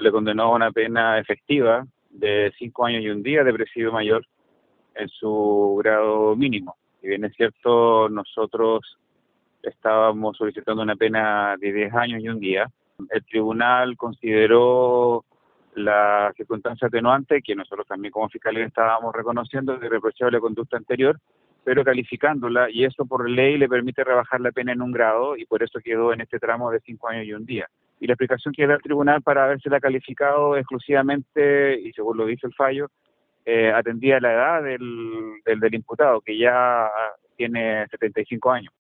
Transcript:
le condenó a una pena efectiva de 5 años y un día de presidio mayor en su grado mínimo. Si bien es cierto, nosotros estábamos solicitando una pena de 10 años y un día. El tribunal consideró la circunstancia atenuante, que nosotros también como fiscalía estábamos reconociendo, de reprochable conducta anterior, pero calificándola, y eso por ley le permite rebajar la pena en un grado, y por eso quedó en este tramo de 5 años y un día. Y la explicación que da el tribunal para habérsela calificado exclusivamente, y según lo dice el fallo, atendía la edad del imputado, que ya tiene 75 años.